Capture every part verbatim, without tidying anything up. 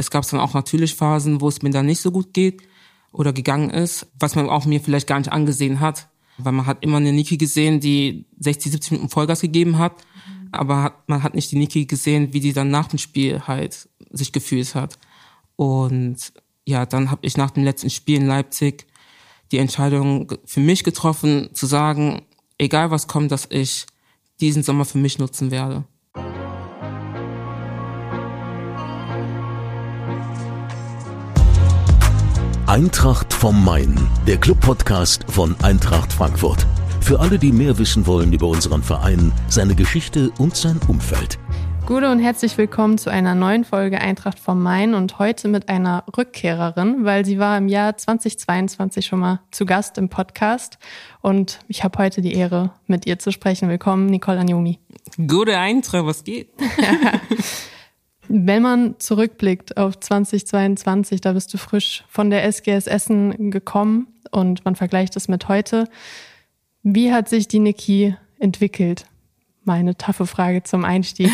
es gab dann auch natürlich Phasen, wo es mir dann nicht so gut geht oder gegangen ist, was man auch mir vielleicht gar nicht angesehen hat. Weil man hat immer eine Niki gesehen, die sechzig, siebzig Minuten Vollgas gegeben hat, mhm. aber hat, man hat nicht die Niki gesehen, wie die dann nach dem Spiel halt sich gefühlt hat. Und ja, dann habe ich nach dem letzten Spiel in Leipzig die Entscheidung für mich getroffen, zu sagen, egal was kommt, dass ich diesen Sommer für mich nutzen werde. Eintracht vom Main, der Club-Podcast von Eintracht Frankfurt. Für alle, die mehr wissen wollen über unseren Verein, seine Geschichte und sein Umfeld. Gute und herzlich willkommen zu einer neuen Folge Eintracht vom Main und heute mit einer Rückkehrerin, weil sie war im Jahr zweitausendzweiundzwanzig schon mal zu Gast im Podcast und ich habe heute die Ehre, mit ihr zu sprechen. Willkommen, Nicole Anjomi. Gute Eintracht, was geht? Wenn man zurückblickt auf zweitausendzweiundzwanzig, da bist du frisch von der S G S Essen gekommen und man vergleicht es mit heute. Wie hat sich die Niki entwickelt? Mal eine taffe Frage zum Einstieg.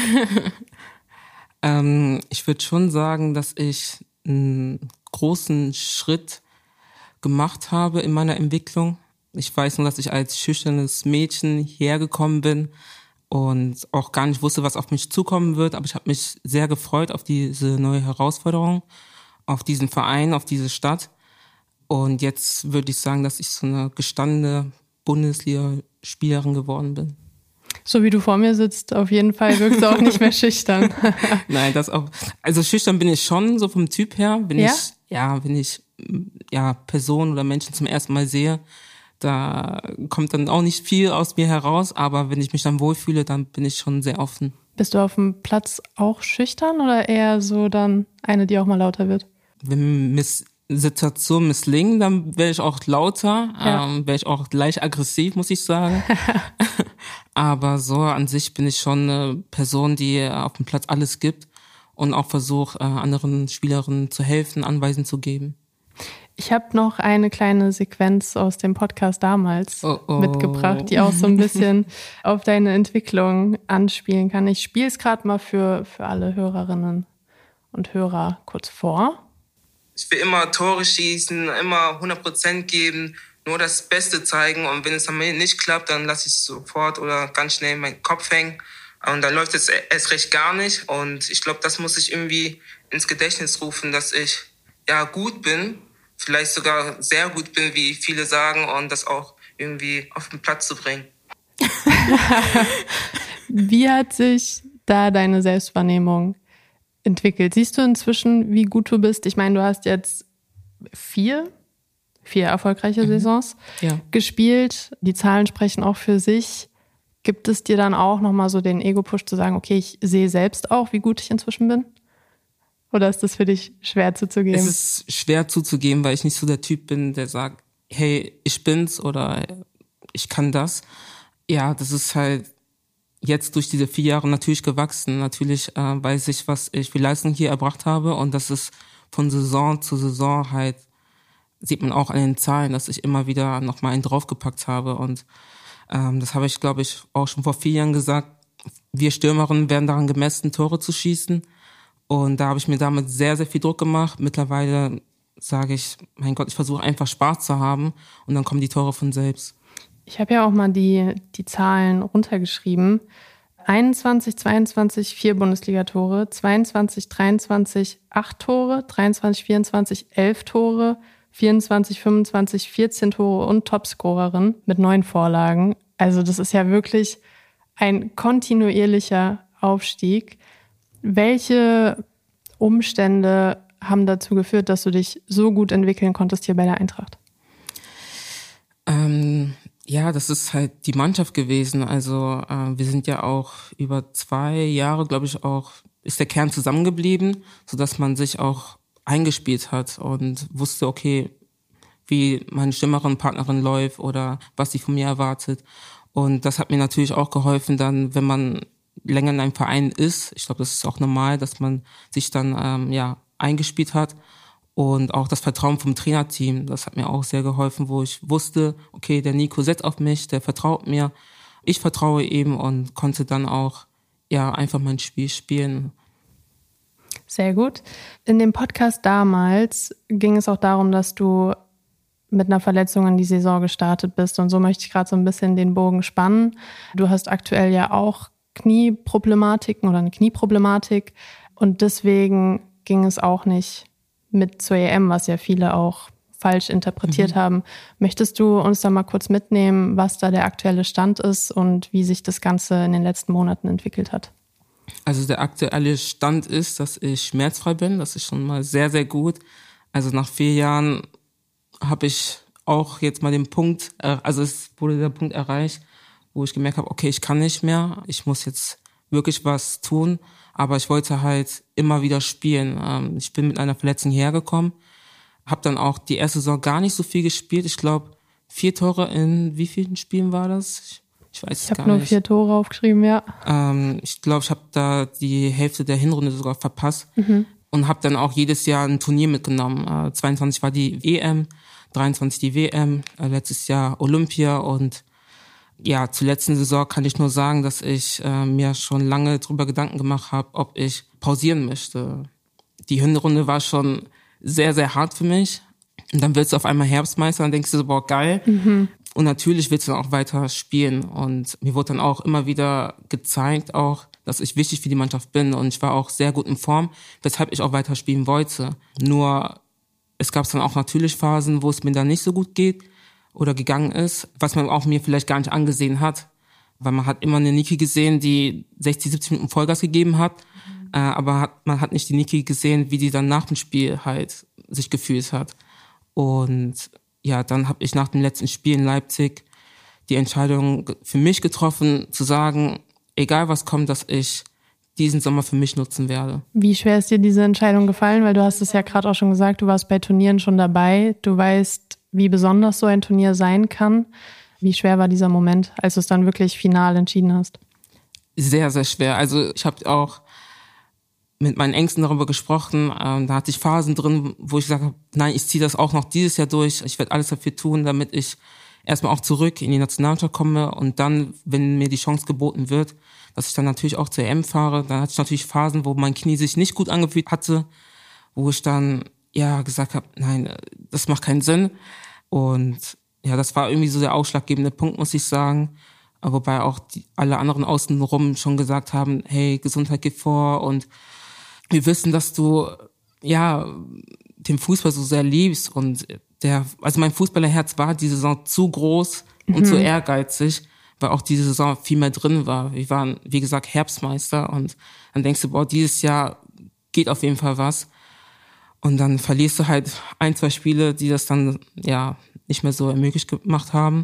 ähm, ich würde schon sagen, dass ich einen großen Schritt gemacht habe in meiner Entwicklung. Ich weiß nur, dass ich als schüchternes Mädchen hergekommen bin und auch gar nicht wusste, was auf mich zukommen wird. Aber ich habe mich sehr gefreut auf diese neue Herausforderung, auf diesen Verein, auf diese Stadt. Und jetzt würde ich sagen, dass ich so eine gestandene Bundesliga-Spielerin geworden bin. So wie du vor mir sitzt, auf jeden Fall wirkst du auch nicht mehr schüchtern. Nein, das auch. Also schüchtern bin ich schon, so vom Typ her. Wenn ja? ich, ja, wenn ich ja Personen oder Menschen zum ersten Mal sehe, da kommt dann auch nicht viel aus mir heraus, aber wenn ich mich dann wohlfühle, dann bin ich schon sehr offen. Bist du auf dem Platz auch schüchtern oder eher so dann eine, die auch mal lauter wird? Wenn Miss Situation misslingen, dann wäre ich auch lauter, ja. ähm, wäre ich auch leicht aggressiv, muss ich sagen. Aber so an sich bin ich schon eine Person, die auf dem Platz alles gibt und auch versucht, äh, anderen Spielerinnen zu helfen, Anweisungen zu geben. Ich habe noch eine kleine Sequenz aus dem Podcast damals oh, oh. mitgebracht, die auch so ein bisschen auf deine Entwicklung anspielen kann. Ich spiele es gerade mal für, für alle Hörerinnen und Hörer kurz vor. Ich will immer Tore schießen, immer hundert Prozent geben, nur das Beste zeigen. Und wenn es dann nicht klappt, dann lasse ich es sofort oder ganz schnell meinen Kopf hängen. Und dann läuft es erst recht gar nicht. Und ich glaube, das muss ich irgendwie ins Gedächtnis rufen, dass ich ja gut bin, vielleicht sogar sehr gut bin, wie viele sagen, und das auch irgendwie auf den Platz zu bringen. Wie hat sich da deine Selbstwahrnehmung entwickelt? Siehst du inzwischen, wie gut du bist? Ich meine, du hast jetzt vier, vier erfolgreiche Saisons mhm. ja. gespielt. Die Zahlen sprechen auch für sich. Gibt es dir dann auch nochmal so den Ego-Push zu sagen, okay, ich sehe selbst auch, wie gut ich inzwischen bin? Oder ist das für dich schwer zuzugeben? Es ist schwer zuzugeben, weil ich nicht so der Typ bin, der sagt, hey, ich bin's oder ich kann das. Ja, das ist halt jetzt durch diese vier Jahre natürlich gewachsen. Natürlich äh, weiß ich, was ich für Leistung hier erbracht habe. Und das ist von Saison zu Saison halt, sieht man auch an den Zahlen, dass ich immer wieder noch mal einen draufgepackt habe. Und ähm, das habe ich, glaube ich, auch schon vor vier Jahren gesagt. Wir Stürmerinnen werden daran gemessen, Tore zu schießen. Und da habe ich mir damit sehr, sehr viel Druck gemacht. Mittlerweile sage ich, mein Gott, ich versuche einfach Spaß zu haben. Und dann kommen die Tore von selbst. Ich habe ja auch mal die, die Zahlen runtergeschrieben. einundzwanzig, zweiundzwanzig, vier Bundesligatore, zweiundzwanzig, dreiundzwanzig, acht Tore, dreiundzwanzig, vierundzwanzig, elf Tore, vierundzwanzig, fünfundzwanzig, vierzehn Tore und Topscorerin mit neun Vorlagen. Also das ist ja wirklich ein kontinuierlicher Aufstieg. Welche Umstände haben dazu geführt, dass du dich so gut entwickeln konntest hier bei der Eintracht? Ähm, ja, das ist halt die Mannschaft gewesen. Also äh, wir sind ja auch über zwei Jahre, glaube ich, auch ist der Kern zusammengeblieben, sodass man sich auch eingespielt hat und wusste, okay, wie meine Stürmerin, Partnerin läuft oder was sie von mir erwartet. Und das hat mir natürlich auch geholfen, dann, wenn man länger in einem Verein ist, ich glaube, das ist auch normal, dass man sich dann ähm, ja eingespielt hat. Und auch das Vertrauen vom Trainerteam, das hat mir auch sehr geholfen, wo ich wusste, okay, der Nico setzt auf mich, der vertraut mir. Ich vertraue ihm und konnte dann auch ja einfach mein Spiel spielen. Sehr gut. In dem Podcast damals ging es auch darum, dass du mit einer Verletzung in die Saison gestartet bist. Und so möchte ich gerade so ein bisschen den Bogen spannen. Du hast aktuell ja auch Knieproblematiken oder eine Knieproblematik. Und deswegen ging es auch nicht mit zur E M, was ja viele auch falsch interpretiert mhm. haben. Möchtest du uns da mal kurz mitnehmen, was da der aktuelle Stand ist und wie sich das Ganze in den letzten Monaten entwickelt hat? Also der aktuelle Stand ist, dass ich schmerzfrei bin. Das ist schon mal sehr, sehr gut. Also nach vier Jahren habe ich auch jetzt mal den Punkt, also es wurde der Punkt erreicht, wo ich gemerkt habe, okay, ich kann nicht mehr. Ich muss jetzt wirklich was tun. Aber ich wollte halt immer wieder spielen. Ich bin mit einer Verletzung hergekommen. Habe dann auch die erste Saison gar nicht so viel gespielt. Ich glaube, vier Tore in wie vielen Spielen war das? Ich, ich weiß ich es gar nicht. Ich habe nur vier Tore aufgeschrieben, ja. Ähm, ich glaube, ich habe da die Hälfte der Hinrunde sogar verpasst. Mhm. Und habe dann auch jedes Jahr ein Turnier mitgenommen. Äh, zweiundzwanzig war die E M, dreiundzwanzig die W M, äh, letztes Jahr Olympia. Und ja, zur letzten Saison kann ich nur sagen, dass ich äh, mir schon lange drüber Gedanken gemacht habe, ob ich pausieren möchte. Die Hinrunde war schon sehr, sehr hart für mich. Und dann willst du auf einmal Herbstmeister und denkst du so, boah, geil. Mhm. Und natürlich willst du dann auch weiter spielen. Und mir wurde dann auch immer wieder gezeigt, auch, dass ich wichtig für die Mannschaft bin. Und ich war auch sehr gut in Form, weshalb ich auch weiter spielen wollte. Nur, es gab dann auch natürlich Phasen, wo es mir dann nicht so gut geht oder gegangen ist, was man auch mir vielleicht gar nicht angesehen hat. Weil man hat immer eine Niki gesehen, die sechzig, siebzig Minuten Vollgas gegeben hat. Äh, aber hat, man hat nicht die Niki gesehen, wie die dann nach dem Spiel halt sich gefühlt hat. Und ja, dann habe ich nach dem letzten Spiel in Leipzig die Entscheidung für mich getroffen, zu sagen, egal was kommt, dass ich diesen Sommer für mich nutzen werde. Wie schwer ist dir diese Entscheidung gefallen? Weil du hast es ja gerade auch schon gesagt, du warst bei Turnieren schon dabei. Du weißt, wie besonders so ein Turnier sein kann. Wie schwer war dieser Moment, als du es dann wirklich final entschieden hast? Sehr, sehr schwer. Also ich habe auch mit meinen Ängsten darüber gesprochen. Ähm, da hatte ich Phasen drin, wo ich gesagt habe, nein, ich ziehe das auch noch dieses Jahr durch. Ich werde alles dafür tun, damit ich erstmal auch zurück in die Nationalmannschaft komme und dann, wenn mir die Chance geboten wird, dass ich dann natürlich auch zur E M fahre. Dann hatte ich natürlich Phasen, wo mein Knie sich nicht gut angefühlt hatte, wo ich dann ja gesagt habe, nein, das macht keinen Sinn. Und ja, das war irgendwie so der ausschlaggebende Punkt, muss ich sagen. Wobei auch die, alle anderen außenrum schon gesagt haben, hey, Gesundheit geht vor und wir wissen, dass du ja den Fußball so sehr liebst und der, also mein Fußballerherz war diese Saison zu groß und mhm. zu ehrgeizig, weil auch diese Saison viel mehr drin war. Wir waren, wie gesagt, Herbstmeister und dann denkst du, boah, dieses Jahr geht auf jeden Fall was. Und dann verlierst du halt ein, zwei Spiele, die das dann ja nicht mehr so ermöglicht gemacht haben.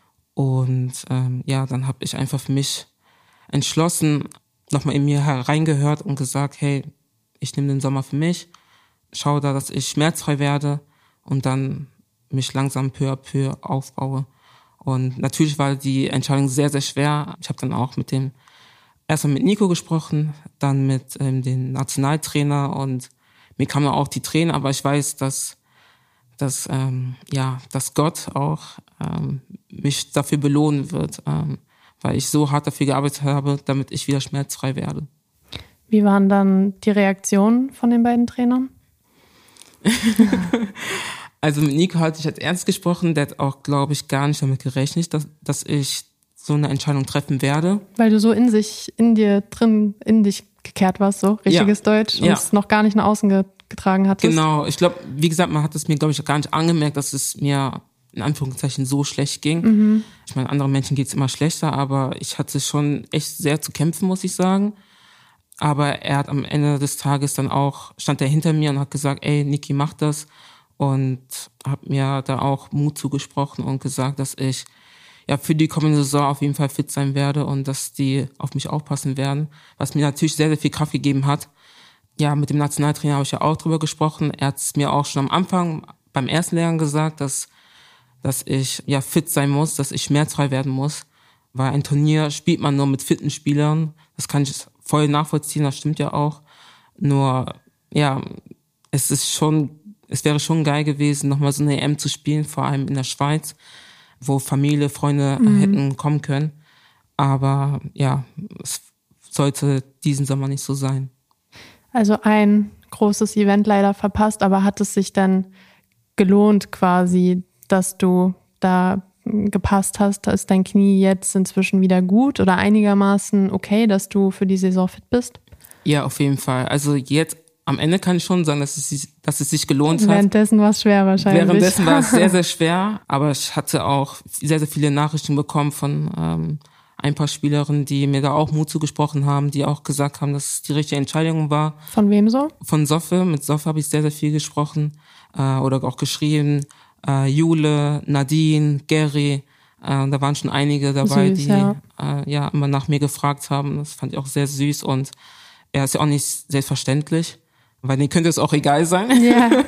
Und ähm, ja, dann habe ich einfach für mich entschlossen, nochmal in mir hereingehört und gesagt, hey, ich nehme den Sommer für mich, schaue da, dass ich schmerzfrei werde und dann mich langsam peu à peu aufbaue. Und natürlich war die Entscheidung sehr, sehr schwer. Ich habe dann auch mit dem, erstmal mit Nico gesprochen, dann mit ähm, dem Nationaltrainer und mir kamen auch die Tränen, aber ich weiß, dass, dass, ähm, ja, dass Gott auch ähm, mich dafür belohnen wird, ähm, weil ich so hart dafür gearbeitet habe, damit ich wieder schmerzfrei werde. Wie waren dann die Reaktionen von den beiden Trainern? Also mit Nico hatte ich jetzt ernst gesprochen, der hat auch, glaube ich, gar nicht damit gerechnet, dass, dass ich so eine Entscheidung treffen werde. Weil du so in sich, in dir drin, in dich gekehrt warst, so richtiges ja. Deutsch und ja. es noch gar nicht nach außen ge- getragen hattest. Genau, ich glaube, wie gesagt, man hat es mir, glaube ich, gar nicht angemerkt, dass es mir in Anführungszeichen so schlecht ging. Mhm. Ich meine, anderen Menschen geht's immer schlechter, aber ich hatte schon echt sehr zu kämpfen, muss ich sagen. Aber er hat am Ende des Tages dann auch, stand er hinter mir und hat gesagt, ey, Niki, mach das. Und hat mir da auch Mut zugesprochen und gesagt, dass ich ja für die kommende Saison auf jeden Fall fit sein werde und dass die auf mich aufpassen werden. Was mir natürlich sehr, sehr viel Kraft gegeben hat. Ja, mit dem Nationaltrainer habe ich ja auch drüber gesprochen. Er hat es mir auch schon am Anfang beim ersten Lehrgang gesagt, dass dass ich ja fit sein muss, dass ich schmerzfrei werden muss. Weil ein Turnier spielt man nur mit fitten Spielern. Das kann ich voll nachvollziehen, das stimmt ja auch. Nur, ja, es ist schon, es wäre schon geil gewesen, nochmal so eine E M zu spielen, vor allem in der Schweiz, wo Familie, Freunde mhm. hätten kommen können. Aber ja, es sollte diesen Sommer nicht so sein. Also ein großes Event leider verpasst, aber hat es sich dann gelohnt quasi, dass du da gepasst hast? Ist dein Knie jetzt inzwischen wieder gut oder einigermaßen okay, dass du für die Saison fit bist? Ja, auf jeden Fall. Also jetzt am Ende kann ich schon sagen, dass es, dass es sich gelohnt hat. Währenddessen war es schwer wahrscheinlich. Währenddessen war es sehr, sehr schwer, aber ich hatte auch sehr, sehr viele Nachrichten bekommen von ähm, ein paar Spielerinnen, die mir da auch Mut zugesprochen haben, die auch gesagt haben, dass es die richtige Entscheidung war. Von wem so? Von Soffe. Mit Soffe habe ich sehr, sehr viel gesprochen äh, oder auch geschrieben. Äh, Jule, Nadine, Gary, äh, da waren schon einige dabei, süß, die ja. Äh, ja immer nach mir gefragt haben. Das fand ich auch sehr süß und er ist ja auch nicht selbstverständlich, weil denen könnte es auch egal sein. Yeah.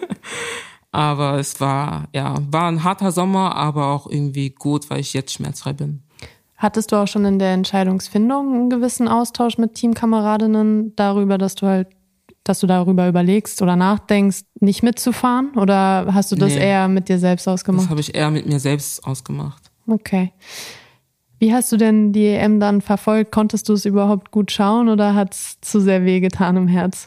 Aber es war, ja, war ein harter Sommer, aber auch irgendwie gut, weil ich jetzt schmerzfrei bin. Hattest du auch schon in der Entscheidungsfindung einen gewissen Austausch mit Teamkameradinnen darüber, dass du halt, dass du darüber überlegst oder nachdenkst, nicht mitzufahren? Oder hast du das nee, eher mit dir selbst ausgemacht? Das habe ich eher mit mir selbst ausgemacht. Okay. Wie hast du denn die E M dann verfolgt? Konntest du es überhaupt gut schauen oder hat es zu sehr wehgetan im Herz?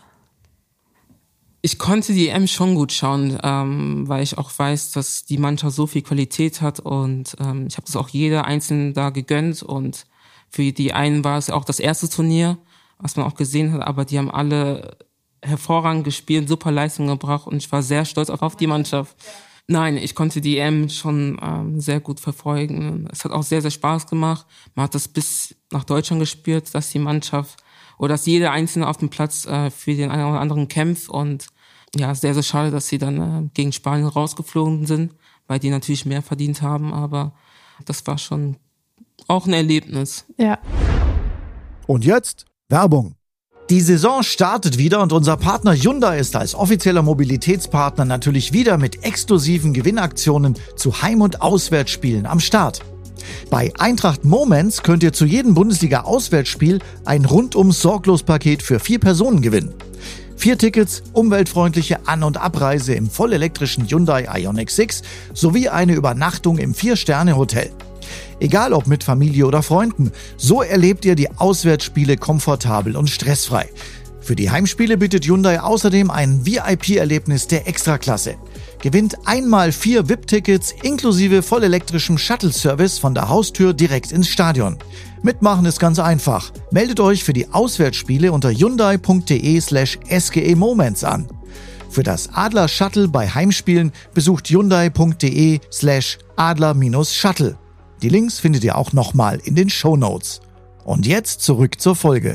Ich konnte die E M schon gut schauen, ähm, weil ich auch weiß, dass die Mannschaft so viel Qualität hat und ähm, ich habe das auch jeder Einzelnen da gegönnt und für die einen war es auch das erste Turnier, was man auch gesehen hat, aber die haben alle hervorragend gespielt, super Leistung gebracht und ich war sehr stolz auch auf die Mannschaft. Nein, ich konnte die E M schon ähm, sehr gut verfolgen. Es hat auch sehr, sehr Spaß gemacht. Man hat das bis nach Deutschland gespielt, dass die Mannschaft oder dass jeder Einzelne auf dem Platz äh, für den einen oder anderen kämpft und ja, sehr, sehr schade, dass sie dann äh, gegen Spanien rausgeflogen sind, weil die natürlich mehr verdient haben, aber das war schon auch ein Erlebnis. Ja. Und jetzt Werbung. Die Saison startet wieder und unser Partner Hyundai ist als offizieller Mobilitätspartner natürlich wieder mit exklusiven Gewinnaktionen zu Heim- und Auswärtsspielen am Start. Bei Eintracht Moments könnt ihr zu jedem Bundesliga-Auswärtsspiel ein Rundum-Sorglos-Paket für vier Personen gewinnen. Vier Tickets, umweltfreundliche An- und Abreise im vollelektrischen Hyundai Ioniq sechs sowie eine Übernachtung im Vier-Sterne-Hotel. Egal ob mit Familie oder Freunden, so erlebt ihr die Auswärtsspiele komfortabel und stressfrei. Für die Heimspiele bietet Hyundai außerdem ein V I P-Erlebnis der Extraklasse. Gewinnt einmal vier V I P-Tickets inklusive vollelektrischem Shuttle-Service von der Haustür direkt ins Stadion. Mitmachen ist ganz einfach. Meldet euch für die Auswärtsspiele unter hyundai.de slash sge-moments an. Für das Adler-Shuttle bei Heimspielen besucht hyundai.de slash adler-shuttle. Die Links findet ihr auch nochmal in den Shownotes. Und jetzt zurück zur Folge.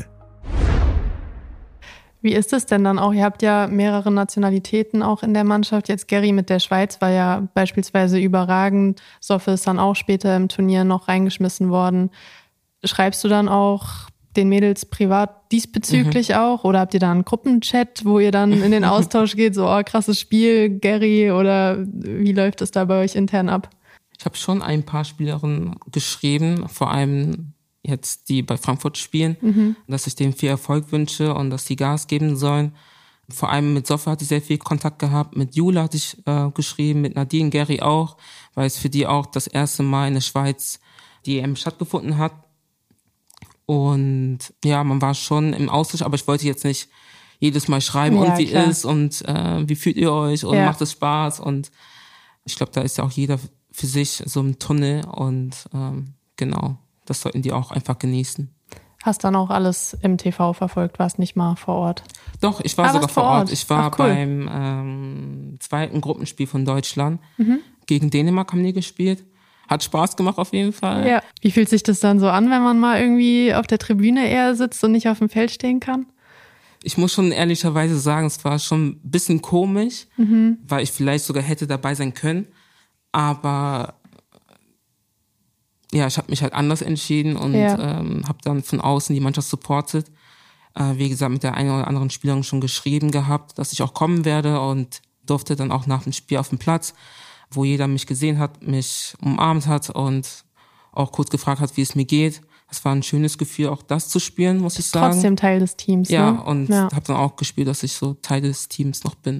Wie ist es denn dann auch? Ihr habt ja mehrere Nationalitäten auch in der Mannschaft. Jetzt Gary mit der Schweiz war ja beispielsweise überragend. Soffe ist dann auch später im Turnier noch reingeschmissen worden. Schreibst du dann auch den Mädels privat diesbezüglich mhm. auch? Oder habt ihr da einen Gruppenchat, wo ihr dann in den Austausch geht? So, oh, krasses Spiel, Gary, oder wie läuft es da bei euch intern ab? Ich habe schon ein paar Spielerinnen geschrieben, vor allem jetzt die bei Frankfurt spielen, mhm. dass ich denen viel Erfolg wünsche und dass die Gas geben sollen. Vor allem mit Soffe hatte ich sehr viel Kontakt gehabt, mit Jule hatte ich äh, geschrieben, mit Nadine, Gary auch, weil es für die auch das erste Mal in der Schweiz die E M stattgefunden hat. Und ja, man war schon im Austausch, aber ich wollte jetzt nicht jedes Mal schreiben, ja, und wie klar. ist und äh, wie fühlt ihr euch und ja. macht es Spaß. Und ich glaube, da ist ja auch jeder für sich so im Tunnel und ähm, genau, das sollten die auch einfach genießen. Hast dann auch alles im T V verfolgt, warst nicht mal vor Ort? Doch, ich war ah, sogar vor Ort. Ort. Ich war Ach, cool. beim ähm, zweiten Gruppenspiel von Deutschland. Mhm. Gegen Dänemark haben die gespielt. Hat Spaß gemacht auf jeden Fall. Ja. Wie fühlt sich das dann so an, wenn man mal irgendwie auf der Tribüne eher sitzt und nicht auf dem Feld stehen kann? Ich muss schon ehrlicherweise sagen, es war schon ein bisschen komisch, mhm. weil ich vielleicht sogar hätte dabei sein können. Aber ja, ich habe mich halt anders entschieden und ja. ähm, habe dann von außen die Mannschaft supportet. Äh, wie gesagt, mit der einen oder anderen Spielerin schon geschrieben gehabt, dass ich auch kommen werde und durfte dann auch nach dem Spiel auf dem Platz, wo jeder mich gesehen hat, mich umarmt hat und auch kurz gefragt hat, wie es mir geht. Das war ein schönes Gefühl, auch das zu spielen, muss ich sagen. Trotzdem Teil des Teams, ja, ne? Und ja, und habe dann auch gespielt, dass ich so Teil des Teams noch bin.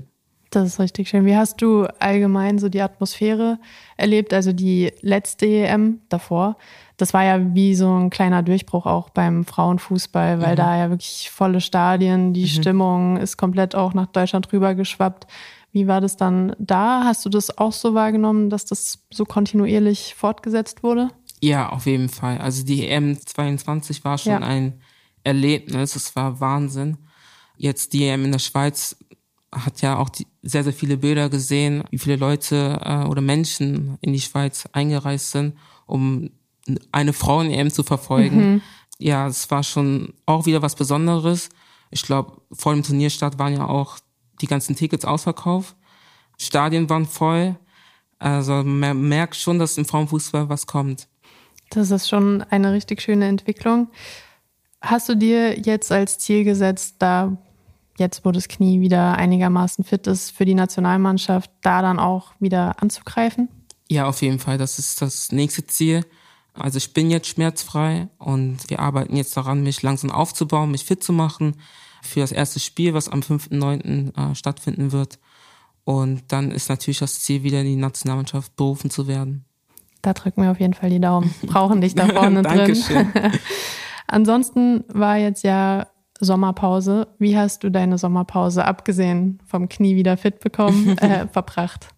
Das ist richtig schön. Wie hast du allgemein so die Atmosphäre erlebt, also die letzte E M davor? Das war ja wie so ein kleiner Durchbruch auch beim Frauenfußball, weil mhm. da ja wirklich volle Stadien, die mhm. Stimmung ist komplett auch nach Deutschland rüber geschwappt. Wie war das dann da? Hast du das auch so wahrgenommen, dass das so kontinuierlich fortgesetzt wurde? Ja, auf jeden Fall. Also die E M zweiundzwanzig war schon ja. ein Erlebnis, es war Wahnsinn. Jetzt die E M in der Schweiz hat ja auch die, sehr, sehr viele Bilder gesehen, wie viele Leute äh, oder Menschen in die Schweiz eingereist sind, um eine Frauen-E M zu verfolgen. Mhm. Ja, es war schon auch wieder was Besonderes. Ich glaube, vor dem Turnierstart waren ja auch die ganzen Tickets ausverkauft. Stadien waren voll. Also man merkt schon, dass im Frauenfußball was kommt. Das ist schon eine richtig schöne Entwicklung. Hast du dir jetzt als Ziel gesetzt, da jetzt, wo das Knie wieder einigermaßen fit ist, für die Nationalmannschaft, da dann auch wieder anzugreifen? Ja, auf jeden Fall. Das ist das nächste Ziel. Also ich bin jetzt schmerzfrei und wir arbeiten jetzt daran, mich langsam aufzubauen, mich fit zu machen für das erste Spiel, was am fünften neunten äh, stattfinden wird. Und dann ist natürlich das Ziel, wieder in die Nationalmannschaft berufen zu werden. Da drücken wir auf jeden Fall die Daumen. Brauchen dich da vorne drin. Dankeschön. Ansonsten war jetzt ja Sommerpause. Wie hast du deine Sommerpause, abgesehen vom Knie wieder fit bekommen, äh, verbracht?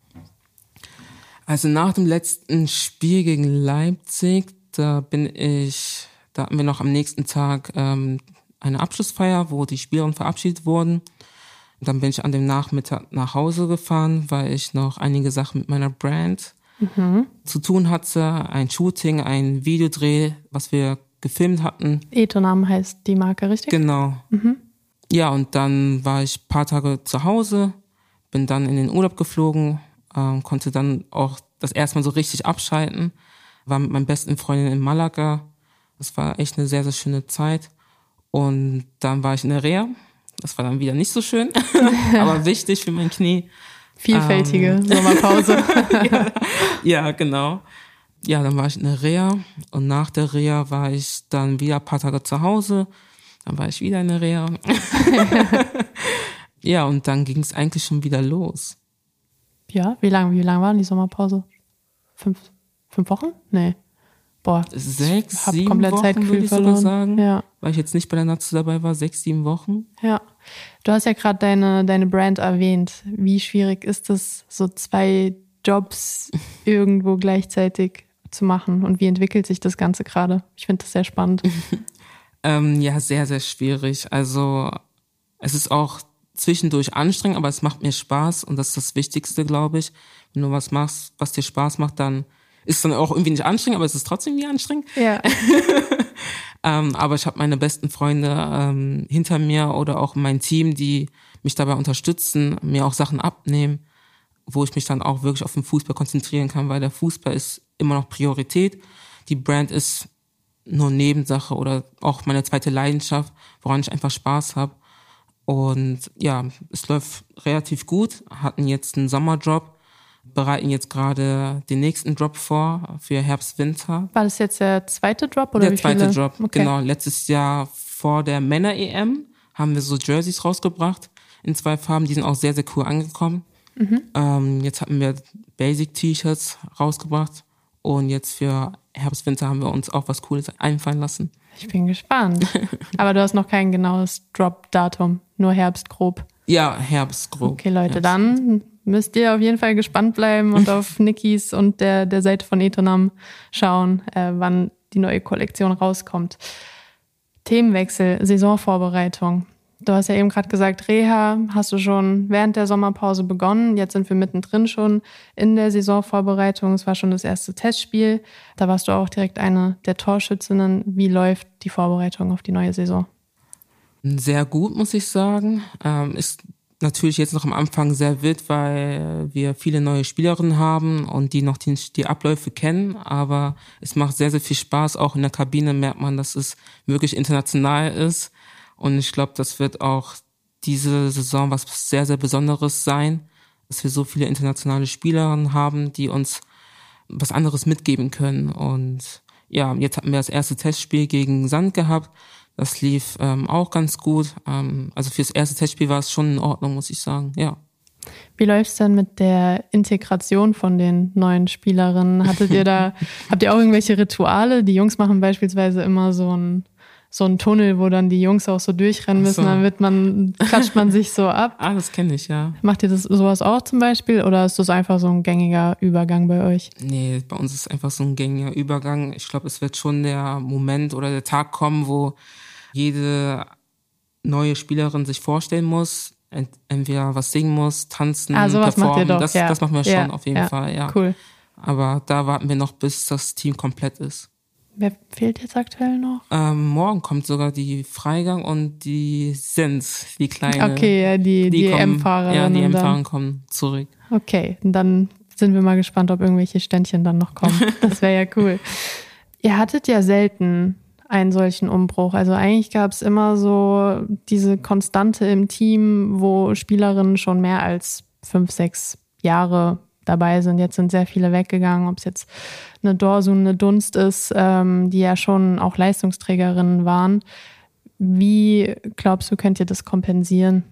Also nach dem letzten Spiel gegen Leipzig, da bin ich, da hatten wir noch am nächsten Tag ähm, eine Abschlussfeier, wo die Spielerinnen verabschiedet wurden. Dann bin ich an dem Nachmittag nach Hause gefahren, weil ich noch einige Sachen mit meiner Brand mhm. zu tun hatte. Ein Shooting, ein Videodreh, was wir gefilmt hatten. Ethonam heißt die Marke, richtig? Genau. Mhm. Ja, und dann war ich ein paar Tage zu Hause, bin dann in den Urlaub geflogen, äh, konnte dann auch das erste Mal so richtig abschalten. War mit meinen besten Freundinnen in Malaga. Das war echt eine sehr, sehr schöne Zeit. Und dann war ich in der Reha. Das war dann wieder nicht so schön, aber wichtig für mein Knie. Vielfältige ähm, Sommerpause. ja, ja, genau. Ja, dann war ich in der Reha und nach der Reha war ich dann wieder ein paar Tage zu Hause. Dann war ich wieder in der Reha. Ja, und dann ging es eigentlich schon wieder los. Ja, wie lange wie lang war die Sommerpause? Fünf, fünf Wochen? Nee. Boah, sechs, ich hab sieben komplett Wochen, Zeitgefühl würde ich verloren. sogar sagen. Ja. Weil ich jetzt nicht bei der Nazi dabei war, sechs, sieben Wochen. Ja. Du hast ja gerade deine, deine Brand erwähnt. Wie schwierig ist es, so zwei Jobs irgendwo gleichzeitig zu machen? Und wie entwickelt sich das Ganze gerade? Ich finde das sehr spannend. ähm, ja, sehr, sehr schwierig. Also es ist auch zwischendurch anstrengend, aber es macht mir Spaß und das ist das Wichtigste, glaube ich. Wenn du was machst, was dir Spaß macht, dann ist es dann auch irgendwie nicht anstrengend, aber es ist trotzdem wie anstrengend. Ja. ähm, aber ich habe meine besten Freunde ähm, hinter mir oder auch mein Team, die mich dabei unterstützen, mir auch Sachen abnehmen, wo ich mich dann auch wirklich auf den Fußball konzentrieren kann, weil der Fußball ist immer noch Priorität. Die Brand ist nur Nebensache oder auch meine zweite Leidenschaft, woran ich einfach Spaß habe. Und ja, es läuft relativ gut, hatten jetzt einen Sommerjob, bereiten jetzt gerade den nächsten Drop vor für Herbst, Winter. War das jetzt der zweite Drop oder der wie viele? Der zweite Drop, okay. Genau. Letztes Jahr vor der Männer-E M haben wir so Jerseys rausgebracht in zwei Farben, die sind auch sehr, sehr cool angekommen. Mhm. Ähm, jetzt hatten wir Basic-T-Shirts rausgebracht und jetzt für Herbst, Winter haben wir uns auch was Cooles einfallen lassen. Ich bin gespannt. Aber du hast noch kein genaues Drop-Datum, nur Herbst grob. Ja, Herbst grob. Okay, Leute, Herbst. Dann müsst ihr auf jeden Fall gespannt bleiben und auf Nikis und der, der Seite von Ethonam schauen, äh, wann die neue Kollektion rauskommt. Themenwechsel, Saisonvorbereitung. Du hast ja eben gerade gesagt, Reha hast du schon während der Sommerpause begonnen. Jetzt sind wir mittendrin schon in der Saisonvorbereitung. Es war schon das erste Testspiel. Da warst du auch direkt eine der Torschützinnen. Wie läuft die Vorbereitung auf die neue Saison? Sehr gut, muss ich sagen. Ähm, ist natürlich jetzt noch am Anfang sehr wild, weil wir viele neue Spielerinnen haben und die noch die, die Abläufe kennen. Aber es macht sehr, sehr viel Spaß. Auch in der Kabine merkt man, dass es wirklich international ist. Und ich glaube, das wird auch diese Saison was sehr, sehr Besonderes sein, dass wir so viele internationale Spielerinnen haben, die uns was anderes mitgeben können. Und ja, jetzt hatten wir das erste Testspiel gegen Sand gehabt. Das lief ähm, auch ganz gut. Ähm, also fürs erste Testspiel war es schon in Ordnung, muss ich sagen, ja. Wie läuft's denn mit der Integration von den neuen Spielerinnen? Hattet ihr da, habt ihr auch irgendwelche Rituale? Die Jungs machen beispielsweise immer so ein so ein Tunnel, wo dann die Jungs auch so durchrennen müssen, so. Dann wird man, klatscht man sich so ab. Ah, das kenne ich, ja. Macht ihr das sowas auch zum Beispiel oder ist das einfach so ein gängiger Übergang bei euch? Nee, bei uns ist es einfach so ein gängiger Übergang. Ich glaube, es wird schon der Moment oder der Tag kommen, wo jede neue Spielerin sich vorstellen muss, ent- entweder was singen muss, tanzen, ah, sowas performen. Macht ihr doch. Das, ja. das machen wir schon ja. auf jeden ja. Fall, ja. Cool. Aber da warten wir noch, bis das Team komplett ist. Wer fehlt jetzt aktuell noch? Ähm, morgen kommt sogar die Freigang und die Sens, die kleine. Okay, ja, die, die, die M-Fahrerin. Ja, die M-Fahrerin kommen zurück. Okay, und dann sind wir mal gespannt, ob irgendwelche Ständchen dann noch kommen. Das wäre ja cool. Ihr hattet ja selten einen solchen Umbruch. Also eigentlich gab es immer so diese Konstante im Team, wo Spielerinnen schon mehr als fünf, sechs Jahre dabei sind. Jetzt sind sehr viele weggegangen, ob es jetzt eine Dorsun, eine Dunst ist, ähm, die ja schon auch Leistungsträgerinnen waren. Wie glaubst du, könnt ihr das kompensieren?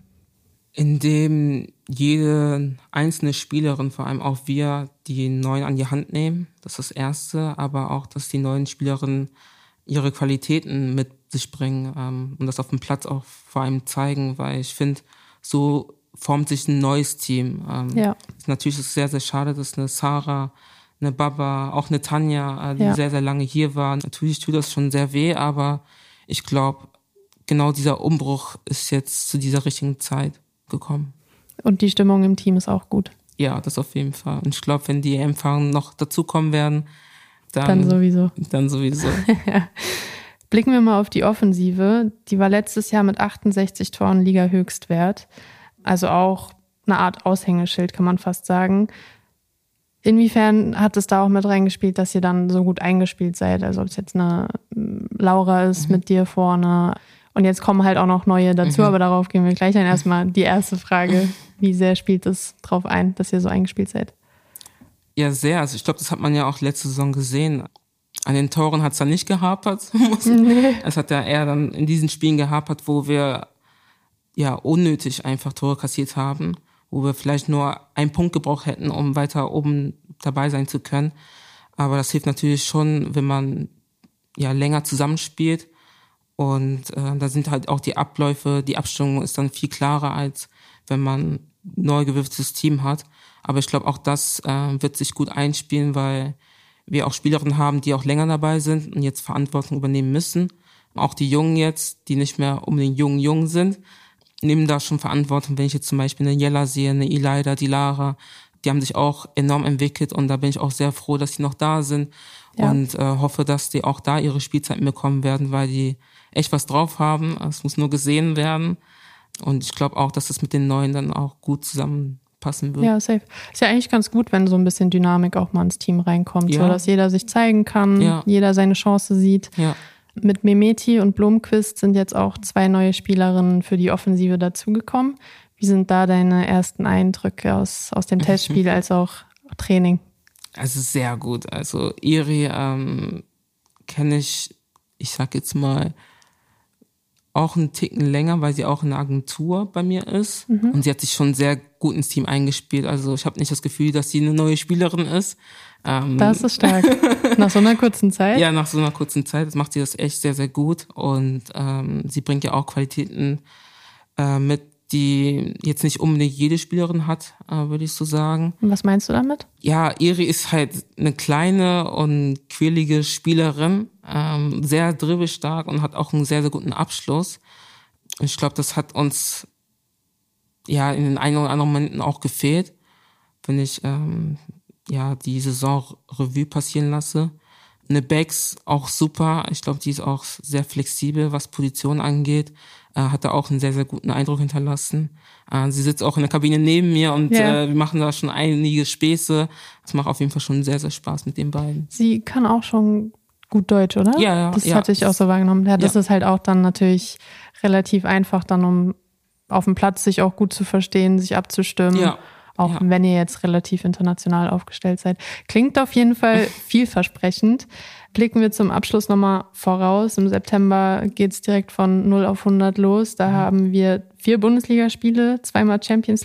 Indem jede einzelne Spielerin, vor allem auch wir, die Neuen an die Hand nehmen. Das ist das Erste. Aber auch, dass die neuen Spielerinnen ihre Qualitäten mit sich bringen ähm, und das auf dem Platz auch vor allem zeigen. Weil ich finde, so formt sich ein neues Team. Ähm, ja. Natürlich ist es sehr, sehr schade, dass eine Sarah, eine Baba, auch eine Tanja, äh, die ja. sehr, sehr lange hier war. Natürlich tut das schon sehr weh, aber ich glaube, genau dieser Umbruch ist jetzt zu dieser richtigen Zeit gekommen. Und die Stimmung im Team ist auch gut. Ja, das auf jeden Fall. Und ich glaube, wenn die Empfang noch dazukommen werden, dann, dann sowieso. Dann sowieso. ja. Blicken wir mal auf die Offensive. Die war letztes Jahr mit achtundsechzig Toren Liga-Höchstwert. Also auch eine Art Aushängeschild, kann man fast sagen. Inwiefern hat es da auch mit reingespielt, dass ihr dann so gut eingespielt seid? Also ob es jetzt eine Laura ist mhm. mit dir vorne und jetzt kommen halt auch noch neue dazu, mhm. aber darauf gehen wir gleich ein. Erstmal die erste Frage, wie sehr spielt es drauf ein, dass ihr so eingespielt seid? Ja, sehr. Also ich glaube, das hat man ja auch letzte Saison gesehen. An den Toren hat es dann nicht gehapert. nee. Es hat ja eher dann in diesen Spielen gehapert, wo wir ja unnötig einfach Tore kassiert haben, wo wir vielleicht nur einen Punkt gebraucht hätten, um weiter oben dabei sein zu können. Aber das hilft natürlich schon, wenn man ja länger zusammenspielt. Und äh, da sind halt auch die Abläufe, die Abstimmung ist dann viel klarer, als wenn man ein neu gewürfeltes Team hat. Aber ich glaube, auch das äh, wird sich gut einspielen, weil wir auch Spielerinnen haben, die auch länger dabei sind und jetzt Verantwortung übernehmen müssen. Auch die Jungen jetzt, die nicht mehr unbedingt jung jung sind, nehmen da schon Verantwortung. Wenn ich jetzt zum Beispiel eine Jella sehe, eine Elida, die Lara, die haben sich auch enorm entwickelt und da bin ich auch sehr froh, dass die noch da sind ja. und äh, hoffe, dass die auch da ihre Spielzeiten bekommen werden, weil die echt was drauf haben. Es muss nur gesehen werden und ich glaube auch, dass das mit den Neuen dann auch gut zusammenpassen wird. Ja, safe. Ist ja eigentlich ganz gut, wenn so ein bisschen Dynamik auch mal ins Team reinkommt, ja. so dass jeder sich zeigen kann, ja. jeder seine Chance sieht. Ja. Mit Mehmeti und Blomqvist sind jetzt auch zwei neue Spielerinnen für die Offensive dazugekommen. Wie sind da deine ersten Eindrücke aus, aus dem Testspiel als auch Training? Also sehr gut. Also Iri ähm, kenne ich, ich sag jetzt mal, auch einen Ticken länger, weil sie auch in der Agentur bei mir ist. Mhm. Und sie hat sich schon sehr gut ins Team eingespielt. Also ich habe nicht das Gefühl, dass sie eine neue Spielerin ist. Ähm, das ist stark. Nach so einer kurzen Zeit? Ja, nach so einer kurzen Zeit. Das macht sie das echt sehr, sehr gut. Und ähm, sie bringt ja auch Qualitäten äh, mit, die jetzt nicht unbedingt jede Spielerin hat, äh, würde ich so sagen. Und was meinst du damit? Ja, Iri ist halt eine kleine und quirlige Spielerin, ähm, sehr dribbelstark und hat auch einen sehr, sehr guten Abschluss. Und ich glaube, das hat uns ja in den ein oder anderen Momenten auch gefehlt, wenn ich ähm, ja die Saison Revue passieren lasse. Eine Becks auch super. Ich glaube, die ist auch sehr flexibel, was Position angeht. Äh, hat da auch einen sehr, sehr guten Eindruck hinterlassen. Äh, sie sitzt auch in der Kabine neben mir und yeah. äh, wir machen da schon einige Späße. Das macht auf jeden Fall schon sehr, sehr Spaß mit den beiden. Sie kann auch schon gut Deutsch, oder? Ja, ja. Das ja. hatte ich auch so wahrgenommen. Ja, das ja. ist halt auch dann natürlich relativ einfach, dann um auf dem Platz sich auch gut zu verstehen, sich abzustimmen. Ja. Auch ja. wenn ihr jetzt relativ international aufgestellt seid. Klingt auf jeden Fall vielversprechend. Blicken wir zum Abschluss nochmal voraus. Im September geht's direkt von null auf hundert los. Da mhm. haben wir vier Bundesligaspiele, zweimal Champions League,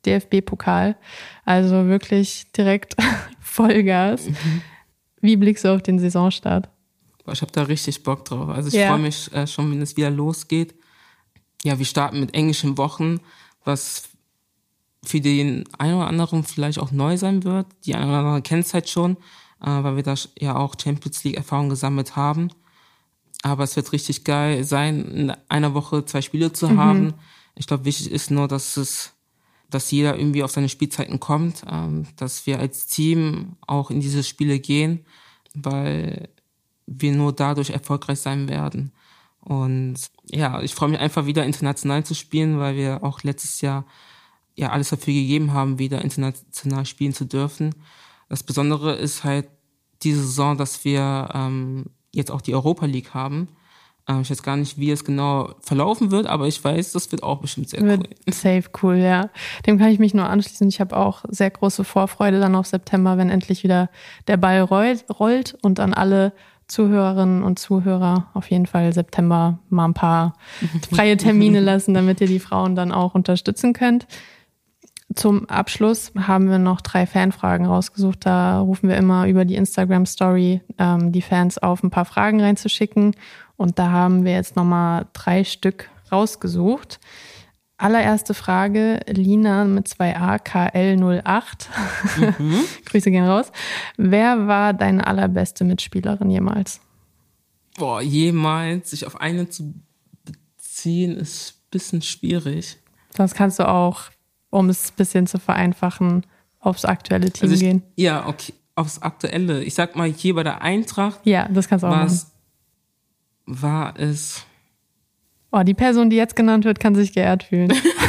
D F B-Pokal. Also wirklich direkt Vollgas. Mhm. Wie blickst du auf den Saisonstart? Ich habe da richtig Bock drauf. Also ich ja. freue mich äh, schon, wenn es wieder losgeht. Ja, wir starten mit englischen Wochen, was für den einen oder anderen vielleicht auch neu sein wird. Die eine oder andere kennt es halt schon, äh, weil wir da ja auch Champions League-Erfahrung gesammelt haben. Aber es wird richtig geil sein, in einer Woche zwei Spiele zu mhm. haben. Ich glaube, wichtig ist nur, dass es, dass jeder irgendwie auf seine Spielzeiten kommt, ähm, dass wir als Team auch in diese Spiele gehen, weil wir nur dadurch erfolgreich sein werden. Und ja, ich freue mich einfach wieder international zu spielen, weil wir auch letztes Jahr ja alles dafür gegeben haben, wieder international spielen zu dürfen. Das Besondere ist halt diese Saison, dass wir ähm, jetzt auch die Europa League haben. Ähm, ich weiß gar nicht, wie es genau verlaufen wird, aber ich weiß, das wird auch bestimmt sehr wird cool. Safe cool, ja. Dem kann ich mich nur anschließen. Ich habe auch sehr große Vorfreude dann auf September, wenn endlich wieder der Ball rollt, rollt und an alle Zuhörerinnen und Zuhörer auf jeden Fall September mal ein paar freie Termine lassen, damit ihr die Frauen dann auch unterstützen könnt. Zum Abschluss haben wir noch drei Fanfragen rausgesucht. Da rufen wir immer über die Instagram-Story ähm, die Fans auf, ein paar Fragen reinzuschicken. Und da haben wir jetzt nochmal drei Stück rausgesucht. Allererste Frage, Lina mit zwei A, K L null acht. Mhm. Grüße gehen raus. Wer war deine allerbeste Mitspielerin jemals? Boah, jemals sich auf eine zu beziehen, ist ein bisschen schwierig. Das kannst du auch, um es ein bisschen zu vereinfachen, aufs aktuelle Team also ich, gehen. Ja, okay, aufs Aktuelle. Ich sag mal, hier bei der Eintracht. Ja, das kannst du auch machen. War es... Oh, die Person, die jetzt genannt wird, kann sich geehrt fühlen.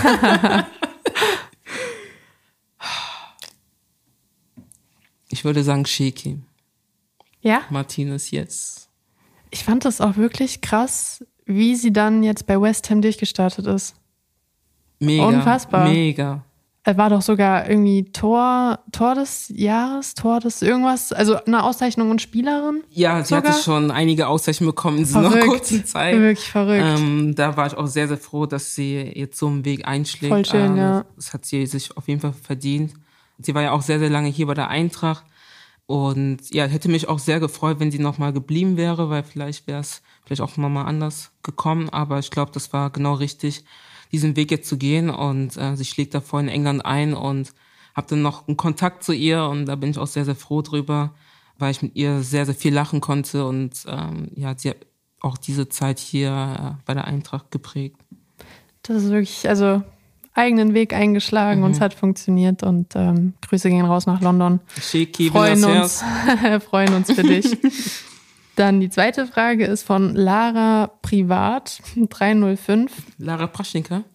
Ich würde sagen Sheki. Ja? Martinez jetzt. Ich fand das auch wirklich krass, wie sie dann jetzt bei West Ham durchgestartet ist. Mega. Unfassbar. Mega. Er war doch sogar irgendwie Tor, Tor des Jahres, Tor des irgendwas, also eine Auszeichnung und Spielerin. Ja, sie sogar? hatte schon einige Auszeichnungen bekommen in so einer kurzen Zeit. Wirklich verrückt. Ähm, da war ich auch sehr, sehr froh, dass sie jetzt so einen Weg einschlägt. Voll schön, ähm, ja. Das hat sie sich auf jeden Fall verdient. Sie war ja auch sehr, sehr lange hier bei der Eintracht. Und ja, hätte mich auch sehr gefreut, wenn sie nochmal geblieben wäre, weil vielleicht wäre es vielleicht auch nochmal anders gekommen. Aber ich glaube, das war genau richtig, diesen Weg jetzt zu gehen, und äh, sie schlägt davor in England ein, und habe dann noch einen Kontakt zu ihr, und da bin ich auch sehr, sehr froh drüber, weil ich mit ihr sehr, sehr viel lachen konnte, und ähm, ja, sie hat auch diese Zeit hier äh, bei der Eintracht geprägt. Das ist wirklich, also eigenen Weg eingeschlagen, mhm. und es hat funktioniert, und ähm, Grüße gehen raus nach London. Sheki, freuen uns, freuen uns für dich. Dann die zweite Frage ist von Lara Privat drei null fünf. Lara Praschnika.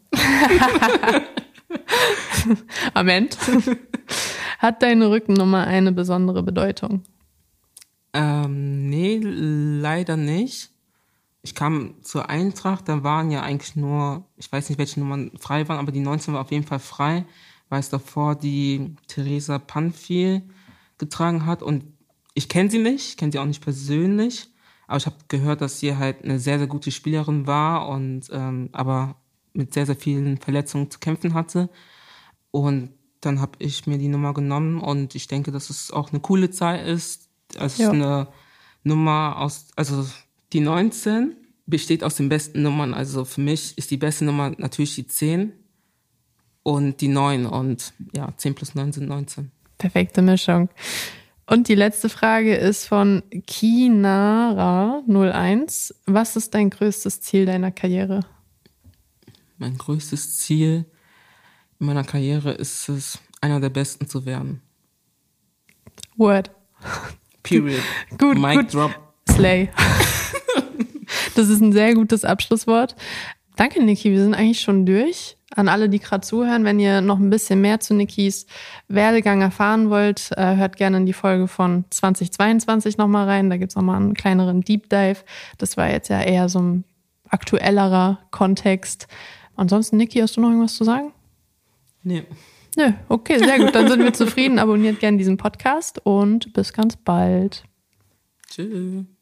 Amen. Hat deine Rückennummer eine besondere Bedeutung? Ähm, nee, leider nicht. Ich kam zur Eintracht, da waren ja eigentlich nur, ich weiß nicht, welche Nummern frei waren, aber die neunzehn war auf jeden Fall frei, weil es davor die Theresa Panfil getragen hat, und ich kenne sie nicht, ich kenne sie auch nicht persönlich, aber ich habe gehört, dass sie halt eine sehr, sehr gute Spielerin war, und ähm, aber mit sehr, sehr vielen Verletzungen zu kämpfen hatte. Und dann habe ich mir die Nummer genommen, und ich denke, dass es auch eine coole Zahl ist. Es ist eine Nummer aus, also die neunzehn besteht aus den besten Nummern. Also für mich ist die beste Nummer natürlich die zehn und die neun, und ja, zehn plus neun sind neunzehn. Perfekte Mischung. Und die letzte Frage ist von Kinara null eins. Was ist dein größtes Ziel deiner Karriere? Mein größtes Ziel in meiner Karriere ist es, einer der Besten zu werden. Word. Period. Gut, Mic gut. drop. Slay. Das ist ein sehr gutes Abschlusswort. Danke, Niki. Wir sind eigentlich schon durch. An alle, die gerade zuhören, wenn ihr noch ein bisschen mehr zu Nikis Werdegang erfahren wollt, äh, hört gerne in die Folge von zweitausendzweiundzwanzig nochmal rein. Da gibt's nochmal einen kleineren Deep Dive. Das war jetzt ja eher so ein aktuellerer Kontext. Ansonsten, Niki, hast du noch irgendwas zu sagen? Nee. Nö, okay, sehr gut. Dann sind wir zufrieden. Abonniert gerne diesen Podcast und bis ganz bald. Tschüss.